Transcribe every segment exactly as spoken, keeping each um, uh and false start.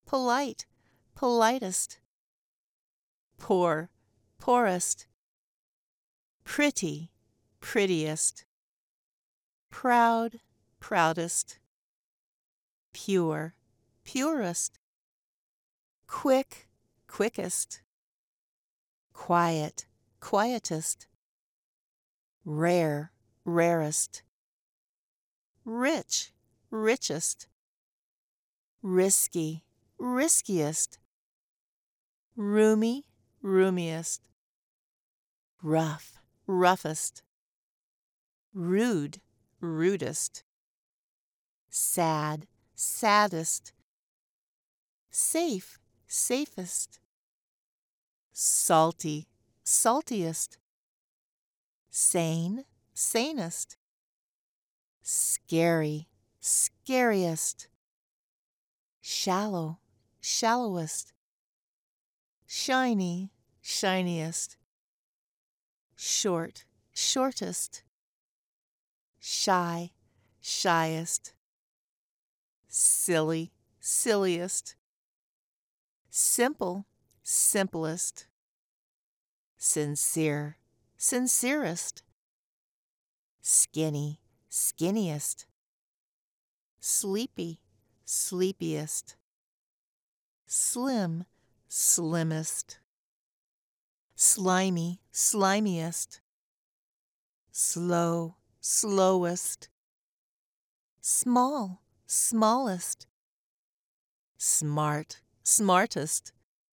polite, politest. Poor, poorest. Pretty, prettiest. Proud, proudest. Pure, purest. Quick, quickest. Quiet, quietest. Rare, rarest. Rich, richest. Risky, riskiest. Roomy, roomiest. Rough, roughest. Rude, rudest. Sad, saddest. Safe, safest. Salty, saltiest. Sane, sanest. Scary, scariest. Shallow, shallowest. Shiny, shiniest. Short, shortest. Shy, shyest. Silly, silliest. Simple, simplest. Sincere, sincerest. Skinny, skinniest. Sleepy, sleepiest. Slim, slimmest. Slimy, slimiest. Slow, slowest. Small, smallest. Smart, smartest.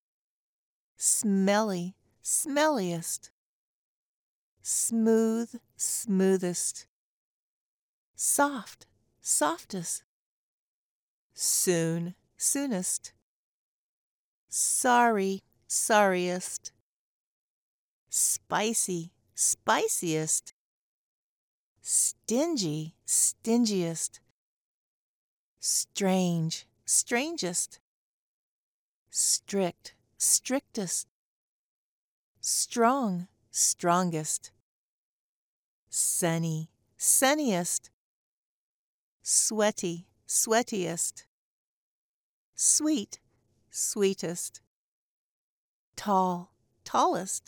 Smelly, smelliest. Smooth, smoothest. Soft, softest. Soon, soonest. Sorry, sorriest. Spicy, spiciest. Stingy, stingiest. Strange, strangest. Strict, strictest. Strong, strongest. Sunny, sunniest. Sweaty, sweatiest. Sweet, sweetest. Tall, tallest.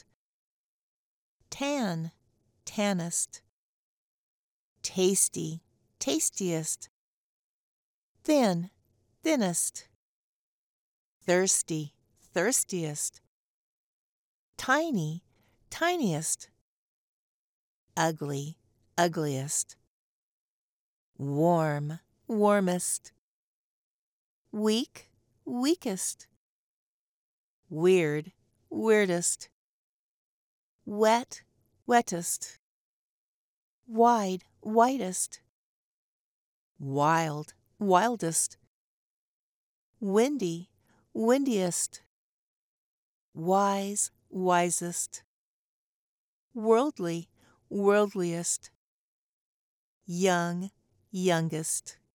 Tan, tannest. Tasty, tastiest. Thin, thinnest. Thirsty, thirstiest. Tiny, tiniest. Ugly, ugliest. Warm, warmest. Weak, weakest. Weird, weirdest. Wet, wettest. Wide, widest. Wild, wildest. Windy, windiest. Wise, wisest. Worldly, worldliest. Young, youngest.